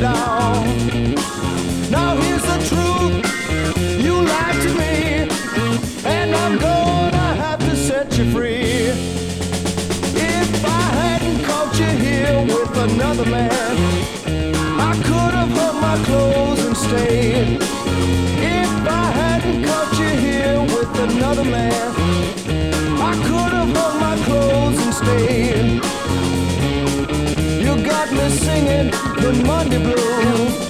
down. Now here's the truth, you lied to me, and I'm gonna have to set you free. If I hadn't caught you here with another man, I could have hung my clothes and stayed. If I hadn't caught you here with another man, I could have hung my clothes and stayed. You got me singing the Monday blues.